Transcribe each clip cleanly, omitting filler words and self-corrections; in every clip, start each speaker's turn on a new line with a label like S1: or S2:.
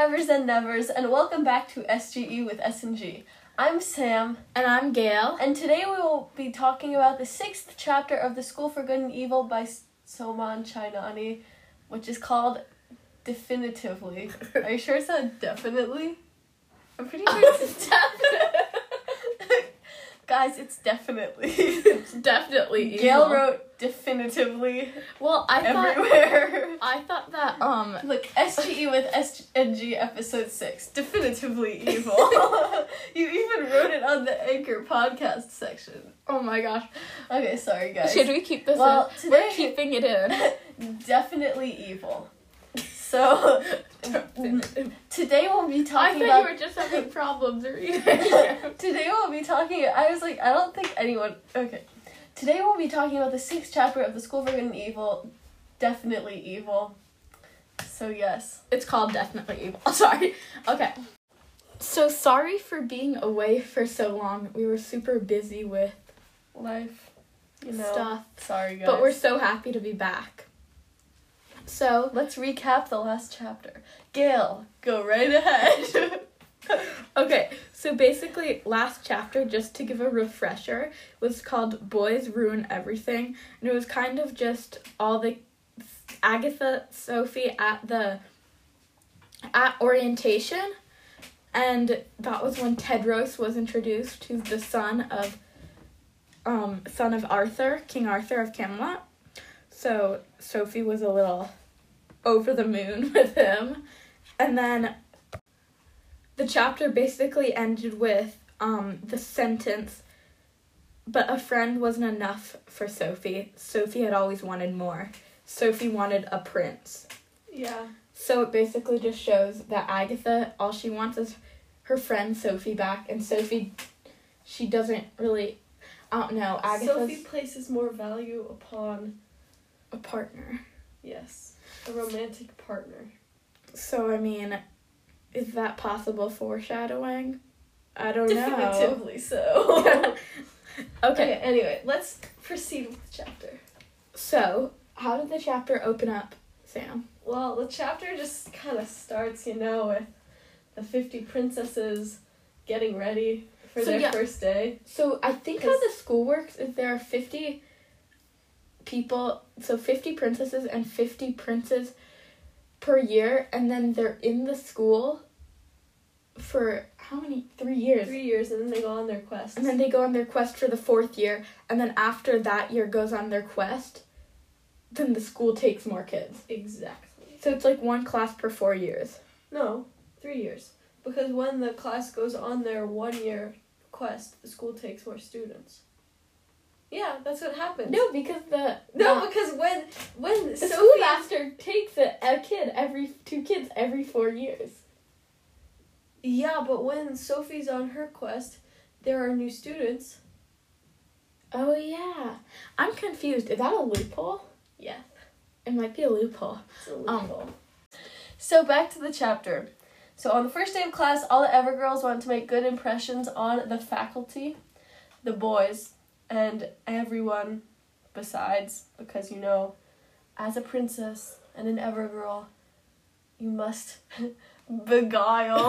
S1: Nevers and Nevers, and welcome back to SGE with S&G. I'm Sam.
S2: And I'm Gail.
S1: And today we will be talking about the 6th chapter of The School for Good and Evil by Soman Chainani, which is called Definitively. Are you sure it's not definitely? I'm pretty sure it's definitely. Guys, it's definitely.
S2: It's definitely evil.
S1: Gail wrote definitively.
S2: Well,
S1: everywhere.
S2: I thought that
S1: Look, SGE with SNG episode 6. Definitively evil. You even wrote it on the Anchor podcast section.
S2: Oh my gosh.
S1: Okay, sorry guys.
S2: Should we keep this in? We're keeping it in.
S1: Definitely evil. So today we'll be talking about.
S2: I thought you were just having problems reading.
S1: Today we'll be talking. I was like, I don't think anyone. Okay. Today we'll be talking about the 6th chapter of The School for Good and Evil. Definitely evil. So yes,
S2: it's called Definitely Evil. Sorry. Okay. So sorry for being away for so long. We were super busy with
S1: life,
S2: stuff.
S1: Sorry guys.
S2: But we're so happy to be back. So,
S1: let's recap the last chapter. Gail, go right ahead.
S2: Okay, so basically, last chapter, just to give a refresher, was called Boys Ruin Everything. And it was kind of just all the Agatha, Sophie at orientation. And that was when Tedros was introduced, who's the son of Arthur, King Arthur of Camelot. So Sophie was a little over the moon with him. And then the chapter basically ended with the sentence, but a friend wasn't enough for Sophie. Sophie had always wanted more. Sophie wanted a prince.
S1: Yeah.
S2: So it basically just shows that Agatha, all she wants is her friend Sophie back. And Sophie, she doesn't really, I don't know.
S1: Sophie places more value upon
S2: a partner.
S1: Yes. A romantic partner.
S2: So, I mean, is that possible foreshadowing? I don't know.
S1: Definitively so.
S2: Okay,
S1: anyway, let's proceed with the chapter.
S2: So, how did the chapter open up, Sam?
S1: Well, the chapter just kind of starts, with the 50 princesses getting ready for their first day.
S2: So, I think how the school works is there are 50 people, so 50 princesses and 50 princes per year, and then they're in the school for how many? 3 years.
S1: 3 years, and then they go on their quest.
S2: And then they go on their quest for the 4th year, and then after that year goes on their quest, then the school takes more kids.
S1: Exactly.
S2: So it's like one class per 4 years.
S1: No, 3 years. Because when the class goes on their 1 year quest, the school takes more students. Yeah, that's what happens.
S2: No, because
S1: because when
S2: the schoolmaster takes two kids every 4 years.
S1: Yeah, but when Sophie's on her quest, there are new students.
S2: Oh yeah, I'm confused. Is that a loophole?
S1: Yeah,
S2: it might be a loophole.
S1: It's a loophole. So back to the chapter. So on the first day of class, all the Evergirls want to make good impressions on the faculty, the boys, and everyone besides, because as a princess and an Evergirl, you must beguile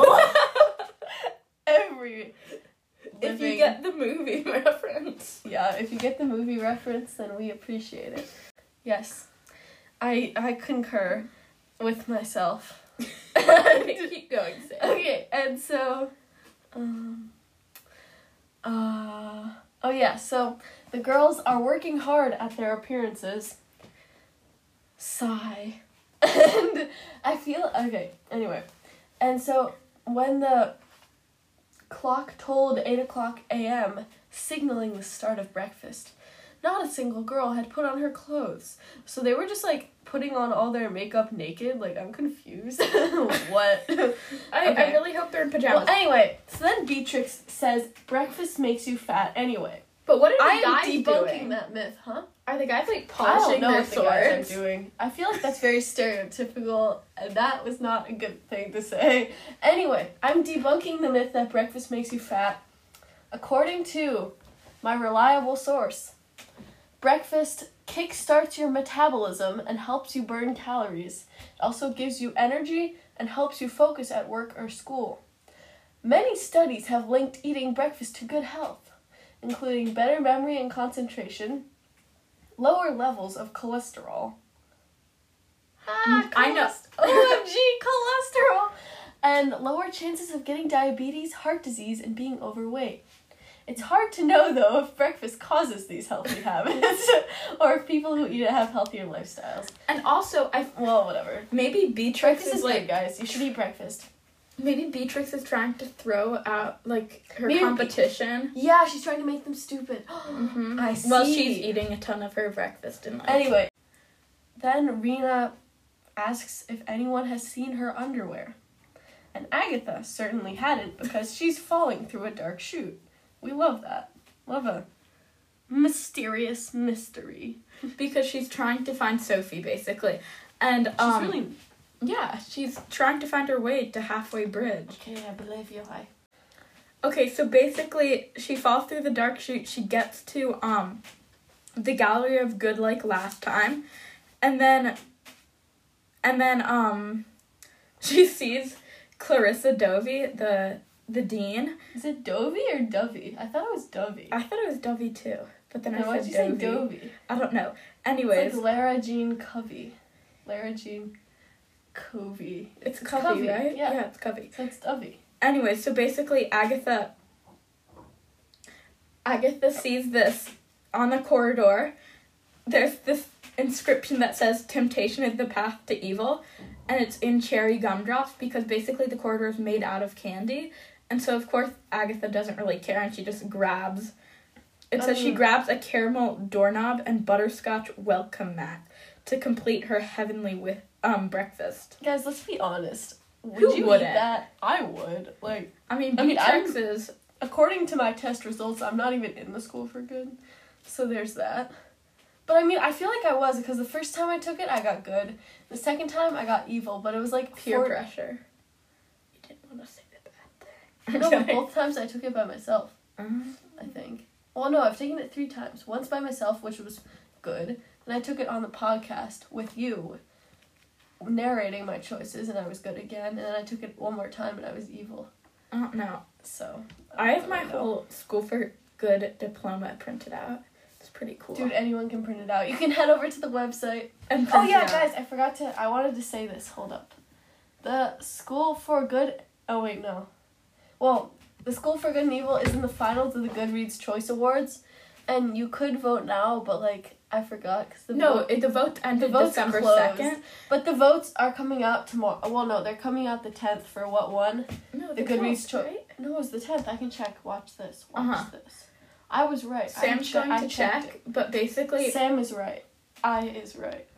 S1: every
S2: if you get the movie reference.
S1: Yeah, if you get the movie reference, then we appreciate it. Yes, I concur with myself.
S2: Keep going, Sam.
S1: Okay, and so, so the girls are working hard at their appearances. Sigh. And I feel, anyway. And so when the clock told 8:00 a.m., signaling the start of breakfast, not a single girl had put on her clothes. So they were just, putting on all their makeup naked. I'm confused. What?
S2: I really hope they're in pajamas.
S1: Well, anyway, so then Beatrix says, breakfast makes you fat anyway.
S2: But what are the guys
S1: doing?
S2: I'm
S1: debunking that myth, huh?
S2: Are the guys, polishing their swords?
S1: I don't know what the guys are doing. I feel like that's very stereotypical, and that was not a good thing to say. Anyway, I'm debunking the myth that breakfast makes you fat. According to my reliable source, breakfast kickstarts your metabolism and helps you burn calories. It also gives you energy and helps you focus at work or school. Many studies have linked eating breakfast to good health, including better memory and concentration, lower levels of cholesterol.
S2: I know.
S1: OMG, cholesterol! And lower chances of getting diabetes, heart disease, and being overweight. It's hard to know, though, if breakfast causes these healthy habits, or if people who eat it have healthier lifestyles.
S2: And also,
S1: Well, whatever.
S2: maybe Beatrix
S1: Breakfast is
S2: like
S1: good, guys. You should eat breakfast.
S2: maybe Beatrix is trying to throw out like her
S1: Maybe-
S2: competition.
S1: Yeah, she's trying to make them stupid.
S2: Mm-hmm.
S1: I see.
S2: Well, she's eating a ton of her breakfast in life.
S1: Anyway, then Rena asks if anyone has seen her underwear. And Agatha certainly hadn't because she's falling through a dark chute. We love that. Love a mysterious mystery.
S2: Because she's trying to find Sophie, basically. And,
S1: She's really...
S2: yeah, she's trying to find her way to Halfway Bridge.
S1: Okay, I believe you.
S2: Okay, so basically, she falls through the dark chute. She gets to, the Gallery of Good like last time. And then, she sees Clarissa Dovey, the dean.
S1: Is it Dovey or Dovey? I thought it was Dovey.
S2: I thought it was Dovey too, but then
S1: No,
S2: I
S1: why'd
S2: said
S1: you say
S2: Dovey.
S1: Dovey?
S2: I don't know.
S1: It's
S2: Anyways,
S1: like Lara Jean Covey. Lara Jean Covey.
S2: it's Covey,
S1: Covey,
S2: right?
S1: yeah.
S2: It's Covey.
S1: So it's Dovey.
S2: Anyways, so basically Agatha sees this on the corridor. There's this inscription that says temptation is the path to evil, and it's in cherry gumdrops because basically the corridor is made out of candy. And so of course Agatha doesn't really care and she just grabs. It says she grabs a caramel doorknob and butterscotch welcome mat to complete her heavenly breakfast.
S1: Guys, let's be honest.
S2: Who
S1: Would you
S2: wouldn't?
S1: eat that? I would. Like,
S2: I mean,
S1: I'm-
S2: Beatrix is...
S1: according to my test results, I'm not even in the school for good. So there's that. But I mean, I feel like I was because the first time I took it, I got good. The second time, I got evil. But it was like
S2: Peer pressure. You didn't want to say the bad thing.
S1: No, but both times I took it by myself. I think. Well, no, I've taken it 3 times. Once by myself, which was good. And I took it on the podcast with you, narrating my choices, and I was good again. And then I took it one more time, and I was evil.
S2: I don't know.
S1: So.
S2: I have my whole School for Good diploma printed out. It's pretty cool.
S1: Dude, anyone can print it out. You can head over to the website.
S2: And
S1: Oh
S2: print it
S1: yeah,
S2: out.
S1: guys, I wanted to say this. Hold up. The School for Good... Oh, wait, no. Well, the School for Good and Evil is in the finals of the Goodreads Choice Awards. And you could vote now, but, like, I forgot. Cause the
S2: vote ended
S1: vote's
S2: December
S1: closed.
S2: 2nd.
S1: But the votes are coming out tomorrow. Well, no, they're coming out the 10th for what one?
S2: No,
S1: The Goodreads
S2: 12th,
S1: Choice.
S2: right?
S1: No, it was the 10th. I can check. Watch this. Watch this. I was right.
S2: Sam's going to check,
S1: it.
S2: but basically...
S1: Sam is right. I is right.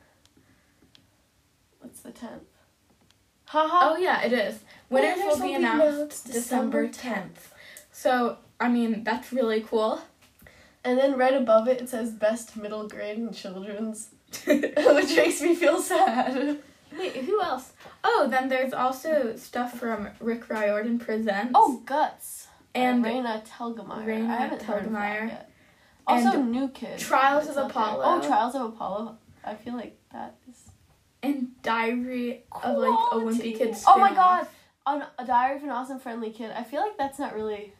S1: What's the 10th? Haha.
S2: Oh, yeah, it is. Winners will be announced December 10th. So, I mean, that's really cool.
S1: And then right above it, it says best middle grade in children's, which makes me feel sad.
S2: Wait, who else? Oh, then there's also stuff from Rick Riordan Presents.
S1: Oh, Guts.
S2: and
S1: Raina Telgemeier.
S2: Raina
S1: I haven't heard of that
S2: Telgemeier.
S1: yet. Also,
S2: And
S1: New Kid.
S2: Trials
S1: It's
S2: of
S1: out there.
S2: Apollo.
S1: Oh, Trials of Apollo. I feel like that is...
S2: And Diary of, like, a Wimpy Kid
S1: Oh my
S2: spin-off.
S1: god! On A Diary of an Awesome Friendly Kid. I feel like that's not really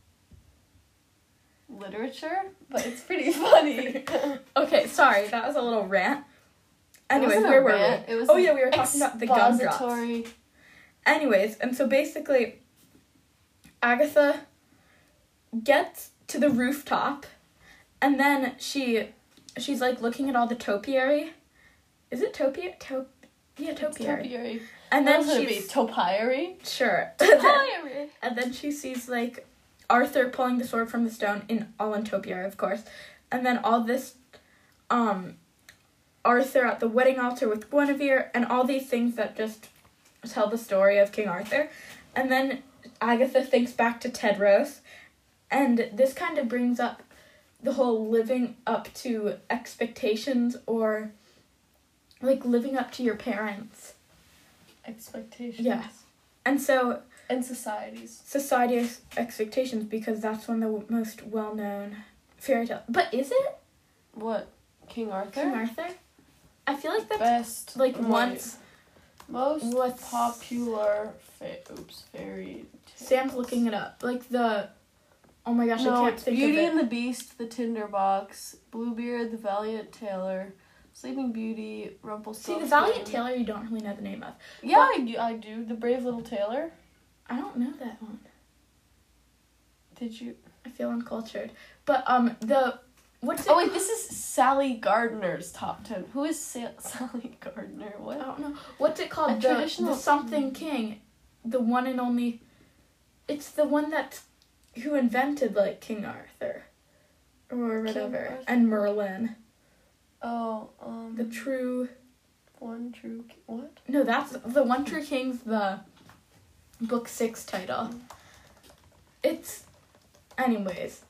S1: literature, but it's pretty funny.
S2: Okay, sorry, that was a little rant. Anyways,
S1: It wasn't
S2: where
S1: a
S2: were
S1: rant,
S2: we?
S1: it was
S2: Oh yeah, we were talking about the gumdrops.
S1: expository.
S2: Anyways, and so basically, Agatha gets to the rooftop, and then she's like looking at all the topiary. Is it topiary? Yeah, topiary.
S1: Topiary.
S2: And
S1: What
S2: then
S1: else would it be?
S2: she's
S1: Topiary?
S2: sure.
S1: Topiary!
S2: And then she sees, like, Arthur pulling the sword from the stone, all in topiary, of course. And then all this, Arthur at the wedding altar with Guinevere, and all these things that just tell the story of King Arthur. And then Agatha thinks back to Tedros, and this kind of brings up the whole living up to expectations, or, like, living up to your parents.
S1: Expectations.
S2: Yeah. And so...
S1: And societies.
S2: Society's expectations, because that's one of the most well-known fairy tale. But is it?
S1: What? King Arthur.
S2: King Arthur? I feel like that's
S1: Best.
S2: like
S1: wait.
S2: once.
S1: Most
S2: What's-
S1: popular fairy tale.
S2: Sam's looking it up. Like the. Oh my gosh, I
S1: No,
S2: can't
S1: it's
S2: think
S1: Beauty
S2: of it.
S1: and the Beast, The Tinderbox, Bluebeard, The Valiant Tailor, Sleeping Beauty,
S2: See,
S1: Rumpelstiltskin.
S2: the Valiant Tailor, you don't really know the name of.
S1: Yeah, I do. The Brave Little Tailor.
S2: I don't know that one.
S1: Did you?
S2: I feel uncultured. But the what's it?
S1: Oh wait, this is Sally Gardner's top 10. Who is Sally Gardner?
S2: I
S1: What?
S2: don't know. What's it called?
S1: A
S2: The
S1: traditional-
S2: something king, the one and only. It's the one that who invented like King Arthur, or whatever,
S1: Arthur.
S2: and Merlin.
S1: Oh,
S2: The true.
S1: One True. What?
S2: No, that's the One True King's the book 6 title. It's, anyways.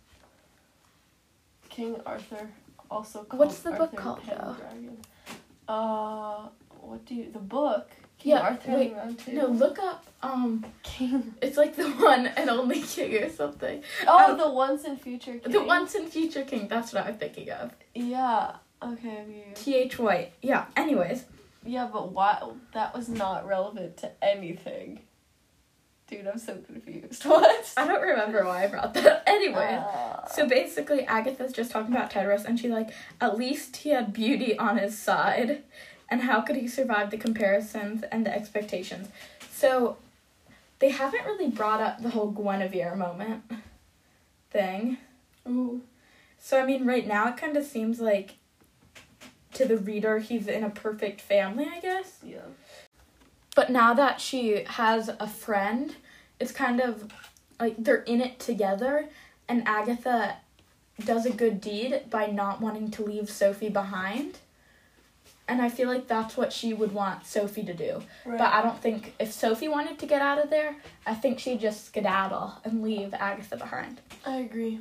S1: King Arthur, also called
S2: What's the
S1: Arthur
S2: book called, though?
S1: Pendragon. What do you? The book. King
S2: Yeah,
S1: Arthur
S2: wait,
S1: and the Round
S2: No,
S1: Table.
S2: look up.
S1: King.
S2: It's like the one and only king or something.
S1: Oh, the Once and Future King.
S2: The Once and Future King. That's what I'm thinking of.
S1: Yeah. Okay.
S2: T.H. White. Yeah. Anyways.
S1: Yeah, but why? That was not relevant to anything. Dude, I'm so confused. What?
S2: I don't remember why I brought that. Anyways.
S1: Uh,
S2: So basically, Agatha's just talking about Tedros, and she's like, at least he had beauty on his side, and how could he survive the comparisons and the expectations? So, they haven't really brought up the whole Guinevere moment thing.
S1: Ooh.
S2: So, I mean, right now it kind of seems like, to the reader, he's in a perfect family, I guess.
S1: Yeah.
S2: But now that she has a friend, it's kind of like they're in it together, and Agatha does a good deed by not wanting to leave Sophie behind. And I feel like that's what she would want Sophie to do.
S1: Right.
S2: But I don't think if Sophie wanted to get out of there, I think she'd just skedaddle and leave Agatha behind.
S1: I agree.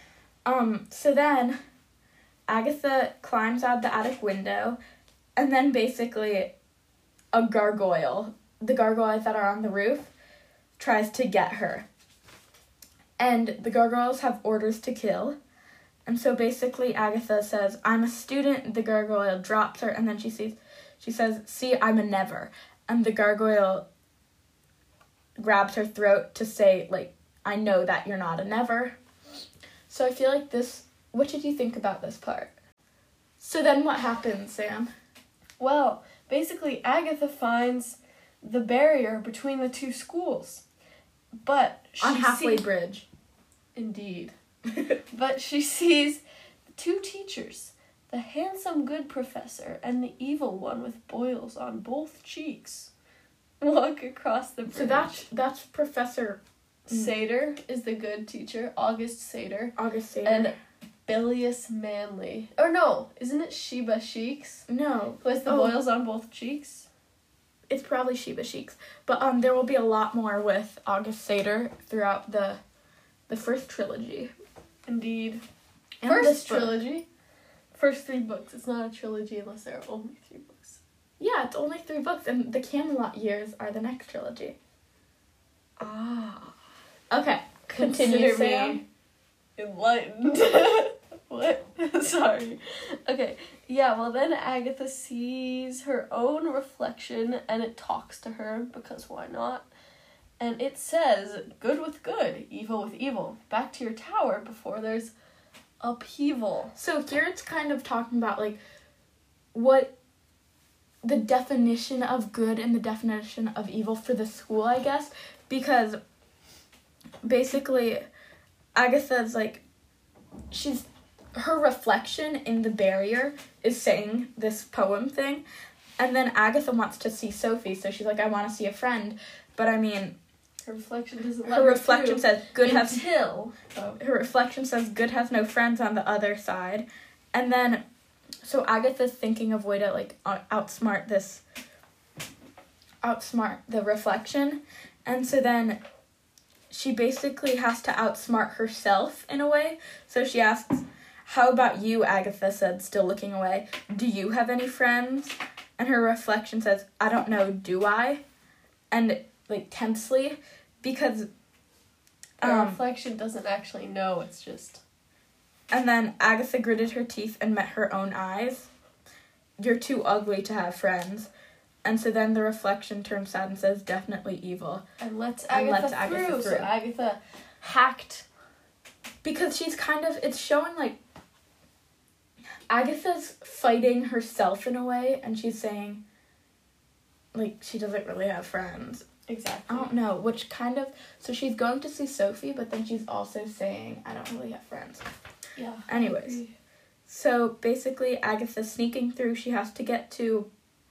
S2: So then Agatha climbs out the attic window, and then basically a gargoyle, the gargoyles that are on the roof, tries to get her. And the gargoyles have orders to kill. And so basically Agatha says, I'm a student. The gargoyle drops her, and then she says, see, I'm a never. And the gargoyle grabs her throat to say, like, I know that you're not a never. So I feel like this, what did you think about this part? So then what happens, Sam?
S1: Well, basically, Agatha finds the barrier between the two schools. But she
S2: On Halfway
S1: sees...
S2: Bridge.
S1: Indeed. But she sees two teachers, the handsome good professor and the evil one with boils on both cheeks, walk across the bridge.
S2: So that's Professor
S1: Sater is the good teacher, August Sater,
S2: August Sater.
S1: and Bilious Manley. Or no, isn't it Sheba Sheiks?
S2: No,
S1: Who has the boils on both cheeks?
S2: it's probably Sheba Sheiks. But there will be a lot more with August Sater throughout the first trilogy.
S1: Indeed.
S2: And
S1: First
S2: this book.
S1: trilogy. First 3 books. It's not a trilogy unless there are only 3 books.
S2: Yeah, it's only 3 books, and the Camelot years are the next trilogy.
S1: Ah.
S2: Okay, continue,
S1: Consider
S2: Sam.
S1: me enlightened. What? Sorry. Okay. Yeah, well then Agatha sees her own reflection and it talks to her, because why not? And it says, good with good, evil with evil. Back to your tower before there's upheaval.
S2: So here it's kind of talking about, like, what the definition of good and the definition of evil for the school, I guess. Because basically, Agatha's, like, her reflection in the barrier is saying this poem thing. And then Agatha wants to see Sophie, so she's like, I want to see a friend. But I mean,
S1: Her reflection doesn't
S2: her reflection says good has
S1: until
S2: her reflection says good has no friends on the other side. And then so Agatha's thinking of way to, like, outsmart the reflection. And so then she basically has to outsmart herself in a way. So she asks, how about you, Agatha said, still looking away. Do you have any friends? And her reflection says, I don't know, do I? And, like, tensely, because
S1: her reflection doesn't actually know, it's just
S2: And then Agatha gritted her teeth and met her own eyes. You're too ugly to have friends. And so then the reflection turns sad and says, definitely evil.
S1: And lets Agatha through. So Agatha hacked.
S2: Because she's kind of, it's showing like, Agatha's fighting herself in a way, and she's saying, like, she doesn't really have friends.
S1: Exactly.
S2: I don't know, which kind of, so she's going to see Sophie, but then she's also saying, I don't really have friends.
S1: Yeah.
S2: Anyways, so basically Agatha's sneaking through, she has to get to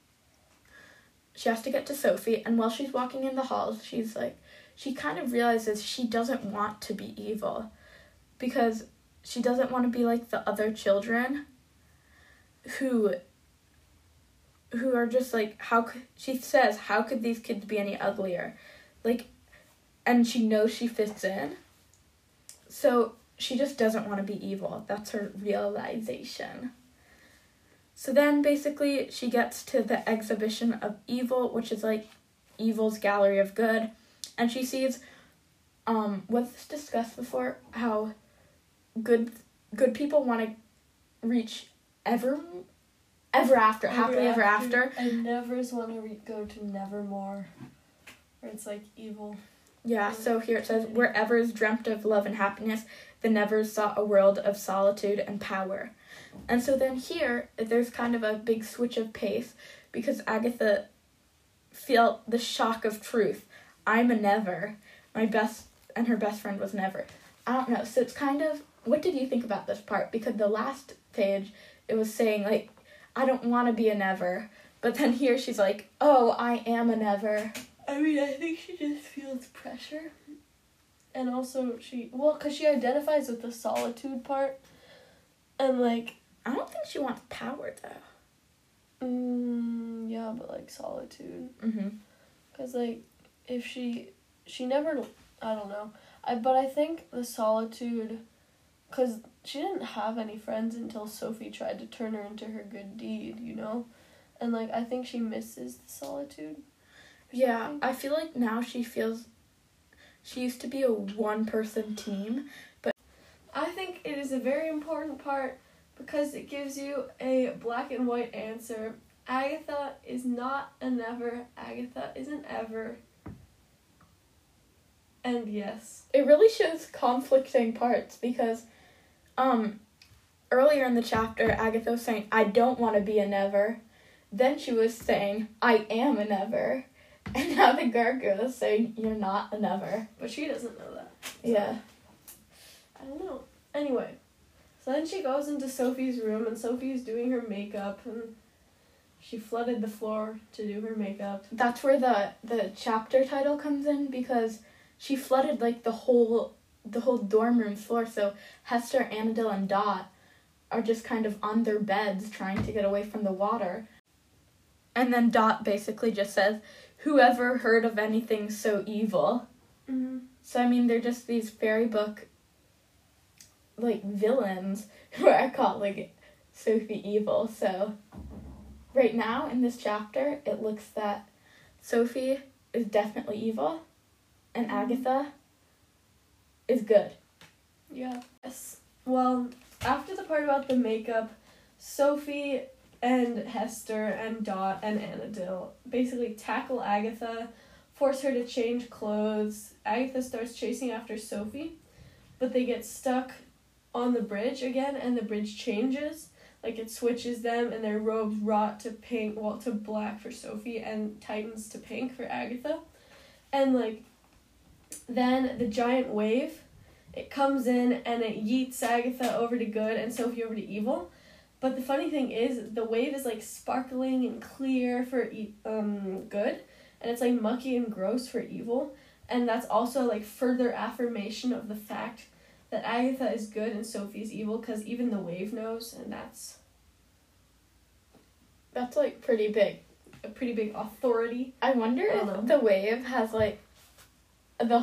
S2: Sophie, and while she's walking in the halls, she's like, she kind of realizes she doesn't want to be evil, because she doesn't want to be like the other children who are just like, she says, how could these kids be any uglier? Like, and she knows she fits in. So she just doesn't want to be evil. That's her realization. So then basically she gets to the exhibition of evil, which is like evil's gallery of good. And she sees, was this discussed before? How good people want to reach ever after, happily ever after.
S1: And nevers want to go to nevermore, where it's like evil.
S2: Yeah, so here it says, where Evers dreamt of love and happiness, the Nevers sought a world of solitude and power. And so then here, there's kind of a big switch of pace, because Agatha felt the shock of truth. I'm a never. Her best friend was never. I don't know, so it's kind of, what did you think about this part? Because the last page, it was saying, like, I don't want to be a never. But then here she's like, oh, I am a never.
S1: I mean, I think she just feels pressure. And also because she identifies with the solitude part. And, like...
S2: I don't think she wants power, though.
S1: Yeah, but, like, solitude.
S2: Mm-hmm.
S1: Because, like, if she never... I don't know. But I think the solitude... Because she didn't have any friends until Sophie tried to turn her into her good deed, you know? And, like, I think she misses the solitude.
S2: Yeah, I feel like now she used to be a one-person team, but...
S1: I think it is a very important part because it gives you a black and white answer. Agatha is not a never. Agatha is an ever. And yes.
S2: It really shows conflicting parts because... earlier in the chapter, Agatha was saying, I don't want to be a never. Then she was saying, I am a never. And now the Gargoyle is saying, you're not a never.
S1: But she doesn't know that. So.
S2: Yeah.
S1: I don't know. Anyway. So then she goes into Sophie's room, and Sophie's doing her makeup, and she flooded the floor to do her makeup.
S2: That's where the chapter title comes in, because she flooded, like, the whole dorm room floor, so Hester, Annabelle, and Dot are just kind of on their beds trying to get away from the water. And then Dot basically just says, whoever heard of anything so evil?
S1: Mm-hmm.
S2: So, I mean, they're just these fairy book, like, villains who are called, like, Sophie evil. So, right now, in this chapter, it looks that Sophie is definitely evil, and Agatha is good.
S1: Yeah. Yes. Well, after the part about the makeup, Sophie and Hester and Dot and Annabelle basically tackle Agatha, force her to change clothes. Agatha starts chasing after Sophie, but they get stuck on the bridge again, and the bridge changes. Like, it switches them, and their robes rot to pink, to black for Sophie, and tightens to pink for Agatha. And, like, then the giant wave, it comes in, and it yeets Agatha over to good and Sophie over to evil. But the funny thing is, the wave is, like, sparkling and clear for good, and it's, like, mucky and gross for evil. And that's also, like, further affirmation of the fact that Agatha is good and Sophie's evil, because even the wave knows, and that's
S2: like, pretty big.
S1: A pretty big authority.
S2: I wonder if the wave has, like, the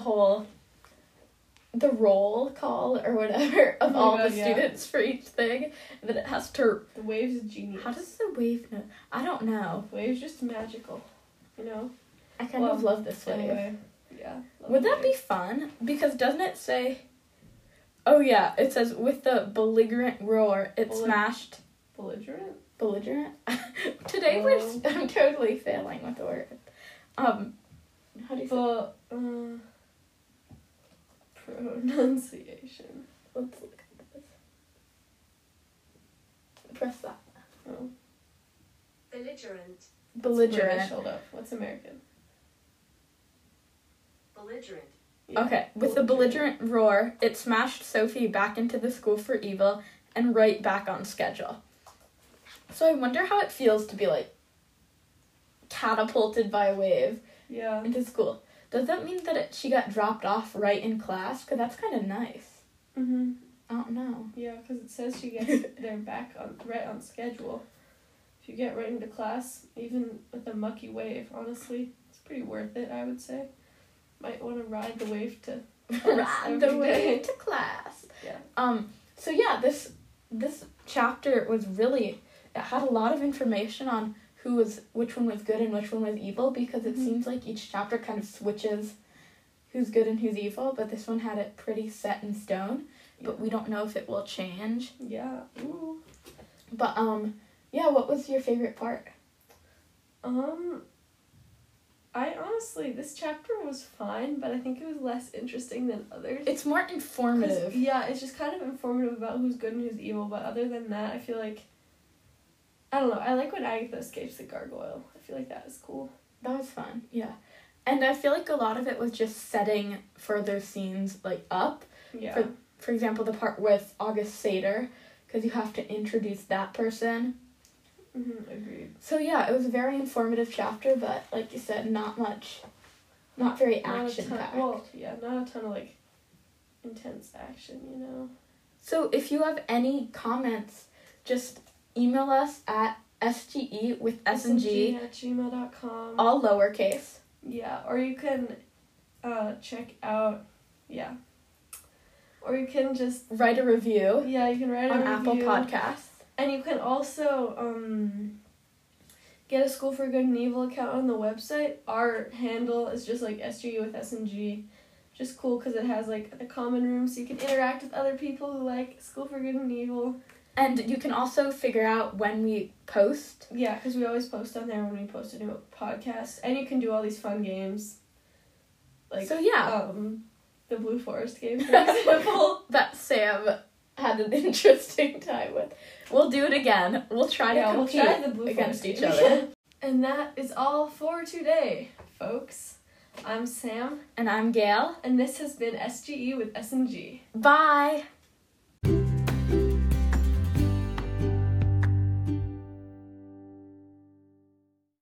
S2: roll call or whatever of all the students for each thing, that it has to...
S1: The wave's genius.
S2: How does the wave know? I don't know.
S1: The wave's just magical, you know?
S2: I kind of love this wave.
S1: Anyway, yeah.
S2: Would that be fun? Because doesn't it say... Oh yeah, it says with the belligerent roar, it smashed.
S1: Belligerent?
S2: Today
S1: Oh.
S2: I'm totally failing with the word. How do you say?
S1: Pronunciation.
S2: Let's look at this. Press that.
S1: Oh.
S3: Belligerent.
S2: Belligerent.
S1: British, hold up. What's American?
S3: Belligerent.
S1: Yeah.
S2: Okay, with the belligerent roar, it smashed Sophie back into the school for evil and right back on schedule. So I wonder how it feels to be, like, catapulted by a wave
S1: Yeah.
S2: into school. Does that mean that she got dropped off right in class? Because that's kind of nice.
S1: Mm-hmm.
S2: I don't know.
S1: Yeah, because it says she gets there back right on schedule. If you get right into class, even with a mucky wave, honestly, it's pretty worth it, I would say. Might want to ride the wave to
S2: Ride the
S1: every
S2: way
S1: day.
S2: to class.
S1: Yeah.
S2: So yeah, this chapter was really, it had a lot of information on which one was good and which one was evil, because it
S1: Mhm.
S2: seems like each chapter kind of switches who's good and who's evil, but this one had it pretty set in stone, but we don't know if it will change.
S1: Yeah. Ooh.
S2: But yeah, what was your favorite part?
S1: I honestly, this chapter was fine, but I think it was less interesting than others.
S2: It's more
S1: 'Cause,
S2: informative.
S1: yeah, it's just kind of informative about who's good and who's evil, but other than that, I feel like, I don't know, I like when Agatha escapes the gargoyle. I feel like that is cool.
S2: That was fun, yeah. And I feel like a lot of it was just setting further scenes, like, up.
S1: Yeah.
S2: For example, the part with August Sater, because you have to introduce that person.
S1: Agreed.
S2: So yeah, it was a very informative chapter, but like you said, not very
S1: Not a
S2: action
S1: ton,
S2: packed.
S1: well, yeah, not a ton of, like, intense action, you know?
S2: So if you have any comments, just email us at SGE with S&G,
S1: SNG@gmail.com.
S2: all lowercase.
S1: Yeah, or you can check out, yeah. Or you can just,
S2: Write a review
S1: yeah, you can write a
S2: on
S1: review.
S2: Apple Podcasts.
S1: And you can also get a School for Good and Evil account on the website. Our handle is just like SGE with SNG. Just cool because it has like the common room so you can interact with other people who like School for Good and Evil.
S2: And you can also figure out when we post.
S1: Yeah, because we always post on there when we post a new podcast. And you can do all these fun games. Like,
S2: So yeah,
S1: the Blue Forest game, for example.
S2: that Sam had an interesting time with. We'll do it again. We'll try to
S1: We'll
S2: compete
S1: try the Blue
S2: against
S1: Forest
S2: each
S1: game.
S2: other.
S1: And that is all for today, folks. I'm Sam,
S2: And I'm Gail.
S1: and this has been SGE with SNG.
S2: Bye!